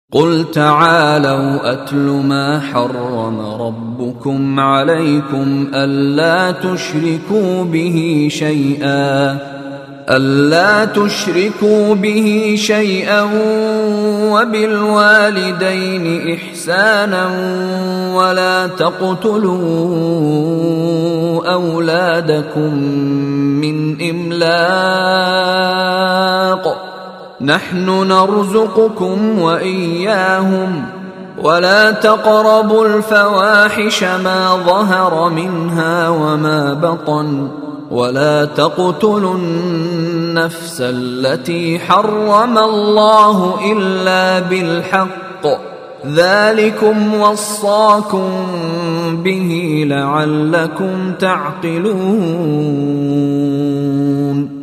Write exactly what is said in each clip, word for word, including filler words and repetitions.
قل تعالوا أتل ما حرم ربكم عليكم ألا تشركوا به شيئا ألا تشركوا به شيئا وبالوالدين إحسانا ولا تقتلوا أولادكم من إملاق نحن نرزقكم وإياهم ولا تقربوا الفواحش ما ظهر منها وما بطن ولا تقتلوا النفس التي حرم الله إلا بالحق ذلكم وصاكم به لعلكم تعقلون.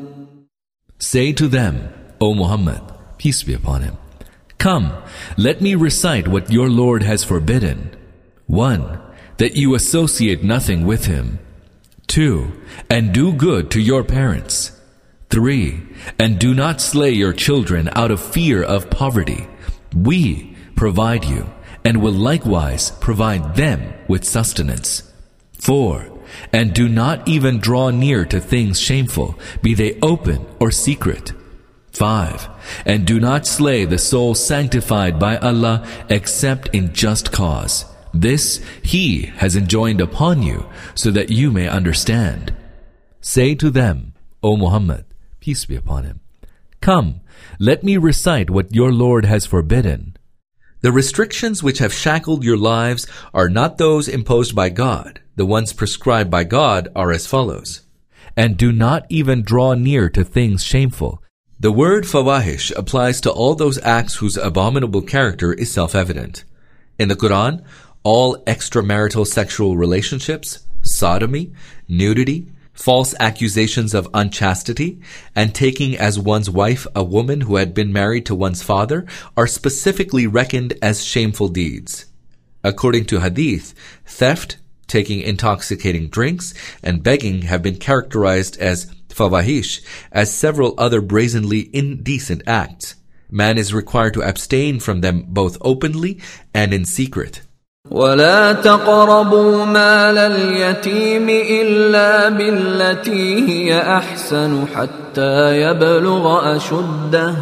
Say to them, O Muhammad, peace be upon him, come, let me recite what your Lord has forbidden. One, that you associate nothing with him. Two, and do good to your parents. Three, and do not slay your children out of fear of poverty. We provide you, and will likewise provide them with sustenance. Four, and do not even draw near to things shameful, be they open or secret. Five, and do not slay the soul sanctified by Allah except in just cause. This He has enjoined upon you so that you may understand. Say to them, O Muhammad, peace be upon him, come, let me recite what your Lord has forbidden. The restrictions which have shackled your lives are not those imposed by God. The ones prescribed by God are as follows. And do not even draw near to things shameful. The word fawahish applies to all those acts whose abominable character is self-evident. In the Quran, all extramarital sexual relationships, sodomy, nudity, false accusations of unchastity, and taking as one's wife a woman who had been married to one's father are specifically reckoned as shameful deeds. According to Hadith, theft, taking intoxicating drinks, and begging have been characterized as fawahish, as several other brazenly indecent acts. Man is required to abstain from them both openly and in secret. ولا تقربوا مال اليتيم إلا بالتي هي أحسن حتى يبلغ أشده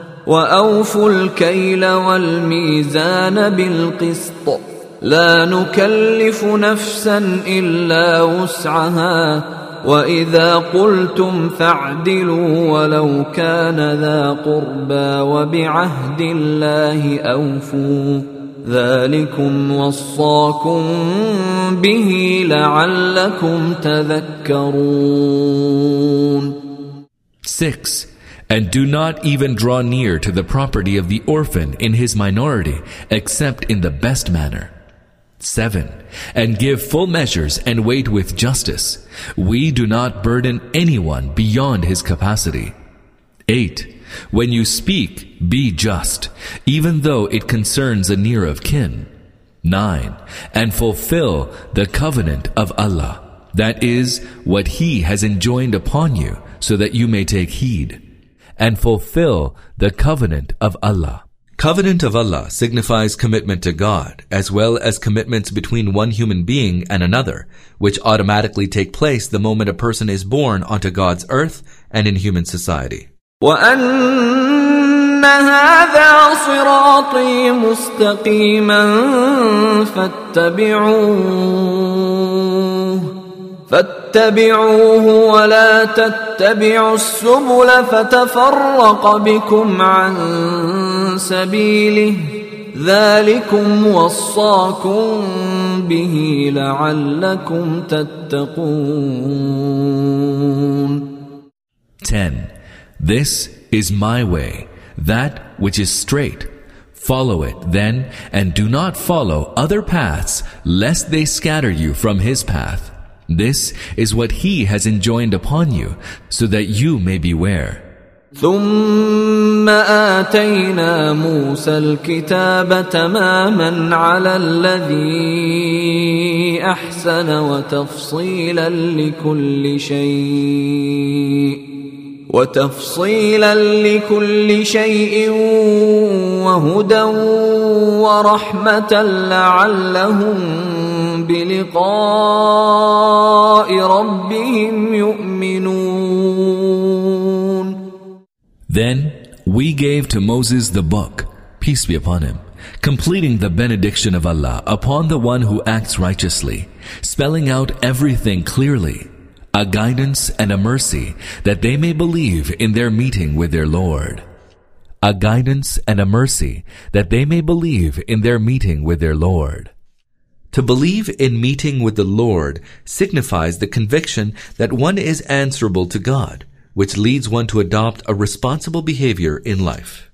وأوفوا الكيل والميزان بالقسط لا نكلف نفسا إلا وسعها وإذا قلتم فاعدلوا ولو كان ذا قربى وبعهد الله أوفوا ذلكم وصاكم به لعلكم تذكرون. Six, and do not even draw near to the property of the orphan in his minority except in the best manner. Seven, and give full measures and wait with justice. We do not burden anyone beyond his capacity. Eight, when you speak, be just, even though it concerns a near of kin. Nine, and fulfill the covenant of Allah. That is what He has enjoined upon you, so that you may take heed. And fulfill the covenant of Allah. Covenant of Allah signifies commitment to God, as well as commitments between one human being and another, which automatically take place the moment a person is born onto God's earth and in human society. وَأَنَّ هَذَا صِرَاطِي مُسْتَقِيمًا فَاتَّبِعُوهُ فَاتَّبِعُوهُ وَلَا تَتَّبِعُوا السُّبُلَ فَتَفَرَّقَ بِكُمْ عَنْ سَبِيلِهِ ذَلِكُمْ وَصَّاكُمْ بِهِ لَعَلَّكُمْ تَتَّقُونَ. Ten. This is my way, that which is straight. Follow it then, and do not follow other paths, lest they scatter you from His path. This is what He has enjoined upon you, so that you may beware. ثم آتينا موسى الكتاب تماما على الذي أحسن وتفصيلا لكل شيء وتفصيلا لكل شيء وهدى ورحمة لعلهم بلقاء ربهم يؤمنون. Then we gave to Moses the book, peace be upon him, completing the benediction of Allah upon the one who acts righteously, spelling out everything clearly, a guidance and a mercy that they may believe in their meeting with their Lord. A guidance and a mercy that they may believe in their meeting with their Lord. To believe in meeting with the Lord signifies the conviction that one is answerable to God, which leads one to adopt a responsible behavior in life.